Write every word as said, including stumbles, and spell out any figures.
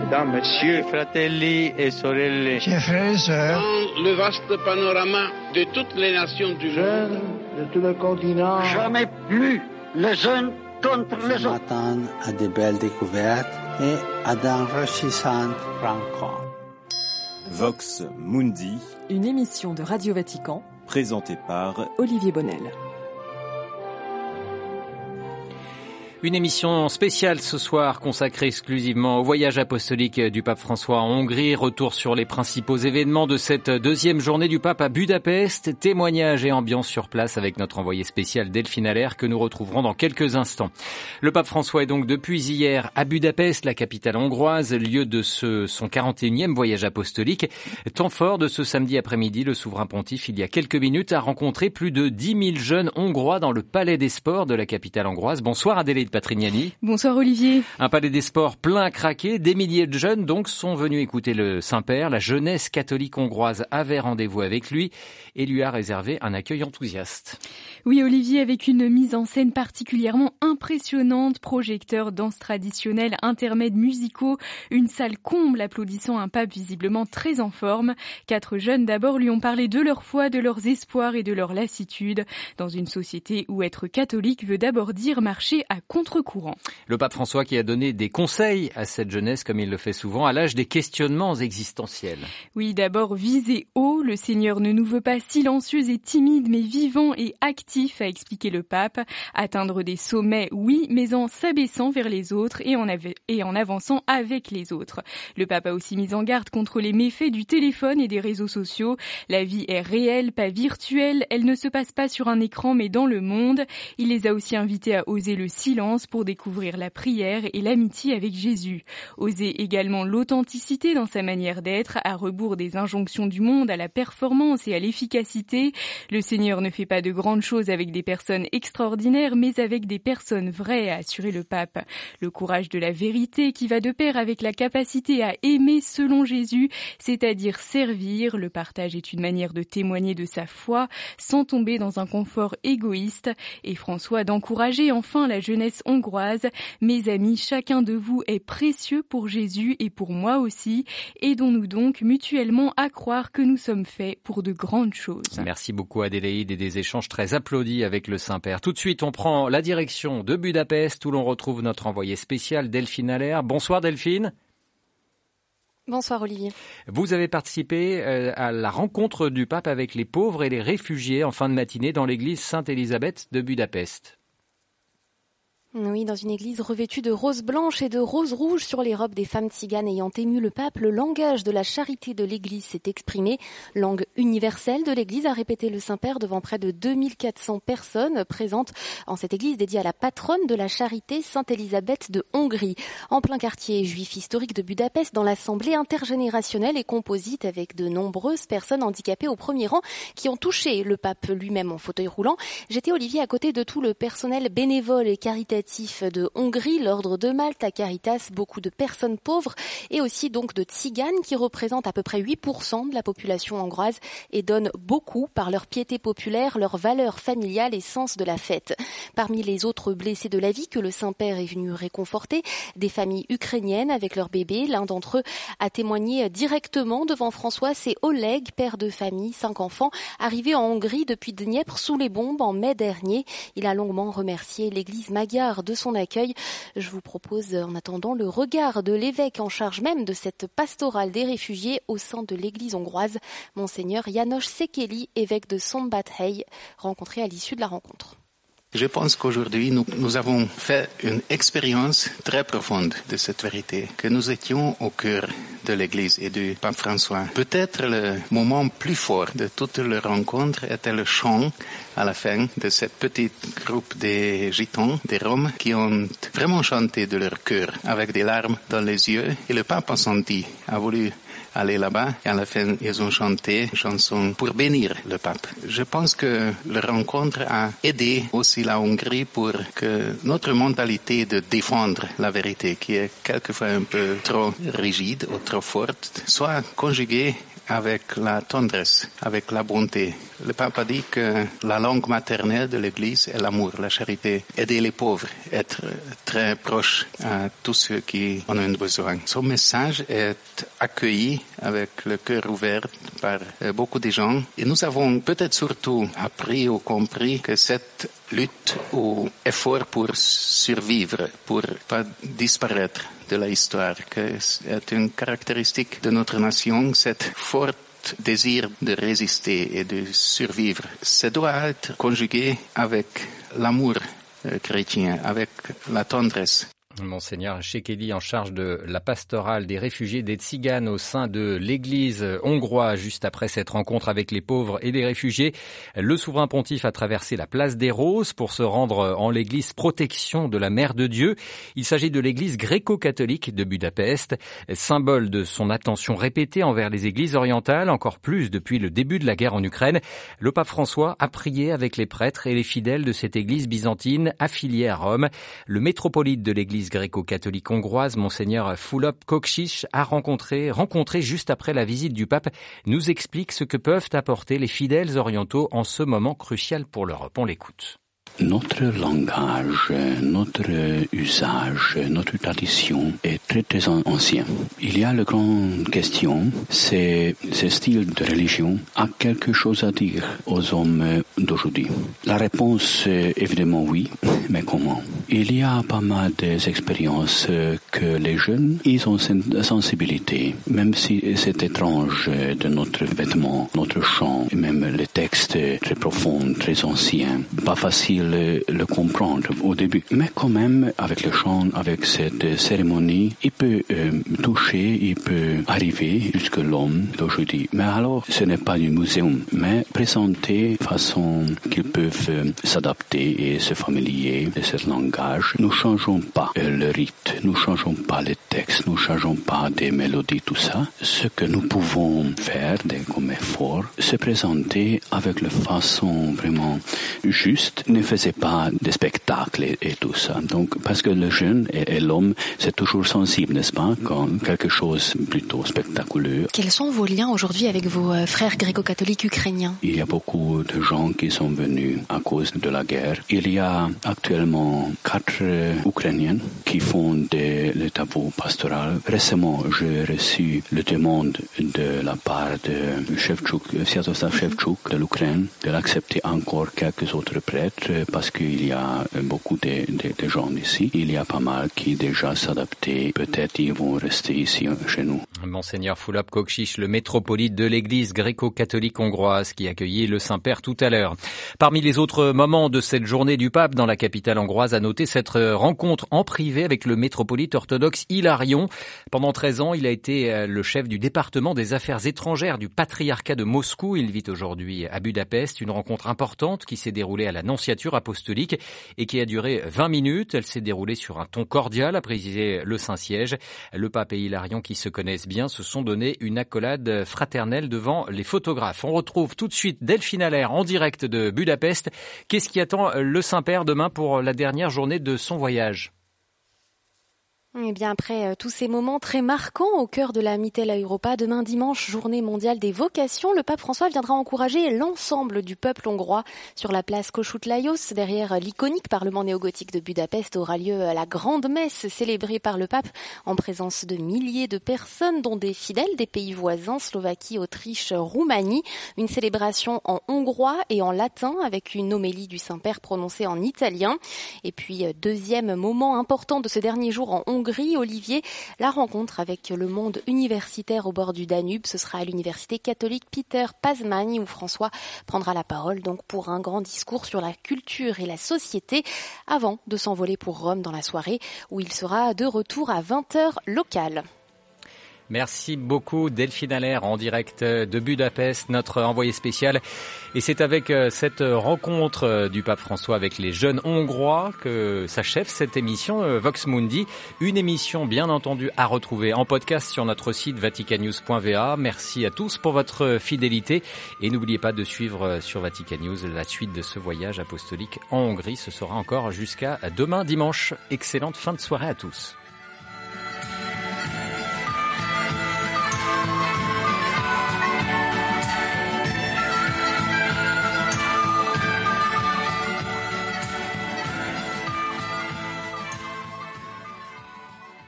Mesdames, Messieurs, fratelli et sorelle, chers frères et sœurs, dans le vaste panorama de toutes les nations du jeunes monde, de tout le continent, jamais plus les uns contre les autres. M'attendre à de belles découvertes et à d'enrichissantes rencontres. Vox Mundi, une émission de Radio Vatican, présentée par Olivier Bonnel. Une émission spéciale ce soir consacrée exclusivement au voyage apostolique du pape François en Hongrie. Retour sur les principaux événements de cette deuxième journée du pape à Budapest. Témoignages et ambiance sur place avec notre envoyé spécial Delphine Allaire que nous retrouverons dans quelques instants. Le pape François est donc depuis hier à Budapest, la capitale hongroise, lieu de ce, son quarante et unième voyage apostolique. Temps fort de ce samedi après-midi, le souverain pontife, il y a quelques minutes, a rencontré plus de dix mille jeunes hongrois dans le palais des sports de la capitale hongroise. Bonsoir Adélaïde Patrignani. Bonsoir Olivier. Un palais des sports plein à craquer. Des milliers de jeunes donc sont venus écouter le Saint-Père. La jeunesse catholique hongroise avait rendez-vous avec lui et lui a réservé un accueil enthousiaste. Oui Olivier, avec une mise en scène particulièrement impressionnante, projecteurs, danse traditionnelle, intermèdes musicaux, une salle comble applaudissant un pape visiblement très en forme. Quatre jeunes d'abord lui ont parlé de leur foi, de leurs espoirs et de leur lassitude dans une société où être catholique veut d'abord dire marcher à contre-courant. Le pape François qui a donné des conseils à cette jeunesse, comme il le fait souvent, à l'âge des questionnements existentiels. Oui, d'abord viser haut. Le Seigneur ne nous veut pas silencieux et timides, mais vivants et actifs, a expliqué le pape. Atteindre des sommets, oui, mais en s'abaissant vers les autres et en, av- et en avançant avec les autres. Le pape a aussi mis en garde contre les méfaits du téléphone et des réseaux sociaux. La vie est réelle, pas virtuelle. Elle ne se passe pas sur un écran, mais dans le monde. Il les a aussi invités à oser le silence pour découvrir la prière et l'amitié avec Jésus. Oser également l'authenticité dans sa manière d'être, à rebours des injonctions du monde à la performance et à l'efficacité. Le Seigneur ne fait pas de grandes choses avec des personnes extraordinaires, mais avec des personnes vraies, a assuré le pape. Le courage de la vérité qui va de pair avec la capacité à aimer selon Jésus, c'est-à-dire servir. Le partage est une manière de témoigner de sa foi sans tomber dans un confort égoïste. Et François d'encourager enfin la jeunesse hongroise. Mes amis, chacun de vous est précieux pour Jésus et pour moi aussi. Aidons-nous donc mutuellement à croire que nous sommes faits pour de grandes choses. Merci beaucoup Adélaïde et des échanges très applaudis avec le Saint-Père. Tout de suite, on prend la direction de Budapest où l'on retrouve notre envoyé spécial Delphine Allaire. Bonsoir Delphine. Bonsoir Olivier. Vous avez participé à la rencontre du pape avec les pauvres et les réfugiés en fin de matinée dans l'église Sainte-Élisabeth de Budapest. Oui, dans une église revêtue de roses blanches et de roses rouges sur les robes des femmes tziganes ayant ému le pape, le langage de la charité de l'église s'est exprimé. Langue universelle de l'église, a répété le Saint-Père devant près de deux mille quatre cents personnes présentes en cette église dédiée à la patronne de la charité, Sainte Élisabeth de Hongrie. En plein quartier juif historique de Budapest, dans l'assemblée intergénérationnelle et composite avec de nombreuses personnes handicapées au premier rang qui ont touché le pape lui-même en fauteuil roulant. J'étais Olivier à côté de tout le personnel bénévole et caritatif de Hongrie, l'ordre de Malte, à Caritas, beaucoup de personnes pauvres et aussi donc de tziganes qui représentent à peu près huit pour cent de la population hongroise et donnent beaucoup par leur piété populaire, leur valeur familiale et sens de la fête. Parmi les autres blessés de la vie que le Saint-Père est venu réconforter, des familles ukrainiennes avec leurs bébés. L'un d'entre eux a témoigné directement devant François, c'est Oleg, père de famille, cinq enfants, arrivé en Hongrie depuis Dniepr sous les bombes en mai dernier. Il a longuement remercié l'église magyare de son accueil. Je vous propose en attendant le regard de l'évêque en charge même de cette pastorale des réfugiés au sein de l'église hongroise, Monseigneur János Székely, évêque de Szombathely, rencontré à l'issue de la rencontre. Je pense qu'aujourd'hui, nous, nous avons fait une expérience très profonde de cette vérité, que nous étions au cœur de l'Église et du pape François. Peut-être le moment plus fort de toute la rencontre était le chant à la fin de cette petite groupe des gitans, des Roms, qui ont vraiment chanté de leur cœur avec des larmes dans les yeux. Et le pape a senti, a voulu aller là-bas et à la fin ils ont chanté une chanson pour bénir le pape. Je pense que la rencontre a aidé aussi la Hongrie pour que notre mentalité de défendre la vérité, qui est quelquefois un peu trop rigide ou trop forte, soit conjuguée avec la tendresse, avec la bonté. Le pape a dit que la langue maternelle de l'Église est l'amour, la charité, aider les pauvres, être très proche à tous ceux qui en ont besoin. Son message est accueilli avec le cœur ouvert par beaucoup de gens et nous avons peut-être surtout appris ou compris que cette lutte ou effort pour survivre, pour pas disparaître de l'histoire, que c'est une caractéristique de notre nation, cette forte désir de résister et de survivre. Ça doit être conjugué avec l'amour chrétien, avec la tendresse. Monseigneur Shekeli, en charge de la pastorale des réfugiés des Tziganes au sein de l'église hongroise, juste après cette rencontre avec les pauvres et les réfugiés. Le souverain pontife a traversé la place des Roses pour se rendre en l'église Protection de la Mère de Dieu. Il s'agit de l'église gréco-catholique de Budapest, symbole de son attention répétée envers les églises orientales, encore plus depuis le début de la guerre en Ukraine. Le pape François a prié avec les prêtres et les fidèles de cette église byzantine affiliée à Rome. Le métropolite de l'église gréco-catholique hongroise, Monseigneur Fulop Koksis, a rencontré, rencontré juste après la visite du pape, nous explique ce que peuvent apporter les fidèles orientaux en ce moment crucial pour l'Europe. On l'écoute. Notre langage, notre usage, notre tradition est très très ancien. Il y a la grande question, c'est ce style de religion a quelque chose à dire aux hommes d'aujourd'hui. La réponse est évidemment oui, mais comment? Il y a pas mal d'expériences que les jeunes, ils ont cette sensibilité, même si c'est étrange de notre vêtement, notre chant, et même les textes très profonds, très anciens, pas facile Le, le comprendre au début. Mais quand même, avec le chant, avec cette cérémonie, il peut euh, toucher, il peut arriver jusque l'homme d'aujourd'hui. Mais alors, ce n'est pas du muséum, mais présenter de façon qu'ils peuvent euh, s'adapter et se familier de ce langage. Nous changeons pas euh, le rite, nous changeons pas les textes, nous changeons pas des mélodies, tout ça. Ce que nous pouvons faire, des, comme effort, se présenter avec la façon vraiment juste, ne faisait pas de spectacles et, et tout ça. Donc, parce que le jeune et, et l'homme, c'est toujours sensible, n'est-ce pas, quand quelque chose plutôt spectaculaire. Quels sont vos liens aujourd'hui avec vos frères gréco-catholiques ukrainiens? Il y a beaucoup de gens qui sont venus à cause de la guerre. Il y a actuellement quatre Ukrainiens qui font des, les travaux pastoraux. Récemment, j'ai reçu la demande de la part de Shevchuk, Sviatoslav Shevchuk de l'Ukraine, de l'accepter encore quelques autres prêtres parce qu'il y a beaucoup de, de, de gens ici. Il y a pas mal qui déjà s'adaptent. Peut-être ils vont rester ici chez nous. Monseigneur Fulop Koksis, le métropolite de l'église gréco-catholique hongroise qui accueillait le Saint-Père tout à l'heure. Parmi les autres moments de cette journée du pape dans la capitale hongroise, à noter cette rencontre en privé avec le métropolite orthodoxe Hilarion. Pendant treize ans, il a été le chef du département des affaires étrangères du patriarcat de Moscou. Il vit aujourd'hui à Budapest. Une rencontre importante qui s'est déroulée à l'Annonciature apostolique et qui a duré vingt minutes. Elle s'est déroulée sur un ton cordial, a précisé le Saint-Siège. Le pape et Hilarion, qui se connaissent bien, se sont donné une accolade fraternelle devant les photographes. On retrouve tout de suite Delphine Allaire en direct de Budapest. Qu'est-ce qui attend le Saint-Père demain pour la dernière journée de son voyage ? Eh bien, après euh, tous ces moments très marquants au cœur de la Mittel Europa, demain dimanche, journée mondiale des vocations, le pape François viendra encourager l'ensemble du peuple hongrois sur la place Kossuth Lajos. Derrière l'iconique parlement néogothique de Budapest aura lieu la grande messe célébrée par le pape en présence de milliers de personnes, dont des fidèles des pays voisins, Slovaquie, Autriche, Roumanie. Une célébration en hongrois et en latin avec une homélie du Saint-Père prononcée en italien. Et puis, deuxième moment important de ce dernier jour en Hongrie, Olivier, la rencontre avec le monde universitaire au bord du Danube. Ce sera à l'université catholique Peter Pazmány où François prendra la parole donc pour un grand discours sur la culture et la société avant de s'envoler pour Rome dans la soirée où il sera de retour à vingt heures locales. Merci beaucoup Delphine Allaire en direct de Budapest, notre envoyé spécial. Et c'est avec cette rencontre du pape François avec les jeunes hongrois que s'achève cette émission Vox Mundi. Une émission bien entendu à retrouver en podcast sur notre site vatican news point v a. Merci à tous pour votre fidélité et n'oubliez pas de suivre sur Vatican News la suite de ce voyage apostolique en Hongrie. Ce sera encore jusqu'à demain dimanche. Excellente fin de soirée à tous.